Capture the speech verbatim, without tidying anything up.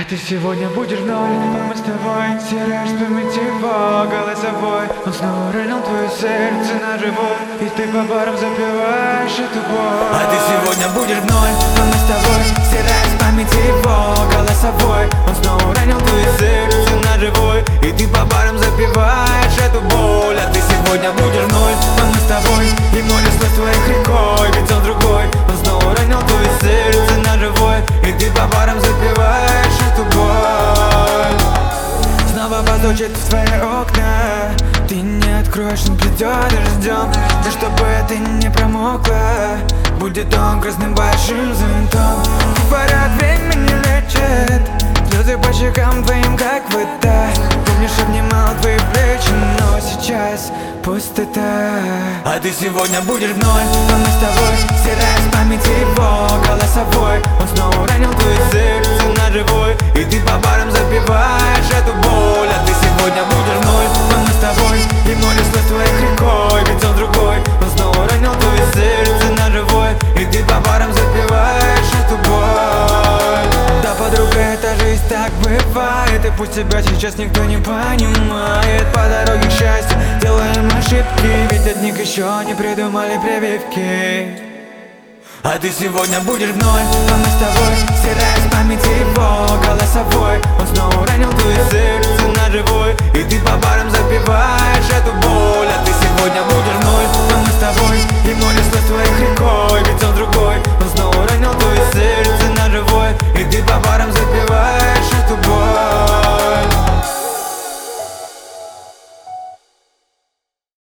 А ты сегодня будешь в ноль, а мы с тобой стираешь с памяти его голосовой. Он снова ранил твое сердце на живот, и ты по барам запиваешь эту боль. А ты сегодня будешь в ноль, а мы с тобой стираешь с памяти его голосовой. Он снова ранил твое сердце на живой, и ты по барам запиваешь эту боль. А ты сегодня будешь в ноль, а мы с тобой, и море слез твоих рекой, ведь он другой. Он снова ранил твое сердце на живой, и ты по барам запиваешь эту боль. Снова постучит в твои окна, ты не откроешь, он придет и ждем. Да чтобы ты не промокла, будет он красным большим зонтом. Говорят, время не лечит, слезы по щекам твоим, как вода. Помнишь, обнимал твои плечи, но сейчас пустота. А ты сегодня будешь в ноль, а мы с тобой стираем с памяти его голосовой. Он снова ранил твое сердце на живой, и ты по барам запиваешь эту боль. А ты сегодня будешь в ноль, а мы с тобой, и море слез твоих рекой, ведь он другой. Он снова ранил твое сердце на живой, и ты по барам запиваешь эту боль. Да, подруга, это жизнь, так бывает, и пусть тебя сейчас никто не понимает. По дороге к счастью делаем ошибки, ведь от них еще не придумали прививки. А ты сегодня будешь в ноль, а мы с тобой стираем с памяти его голосовой. Он снова ранил твое сердце на живой, и ты по барам запиваешь эту боль. А ты сегодня будешь в ноль, а мы с тобой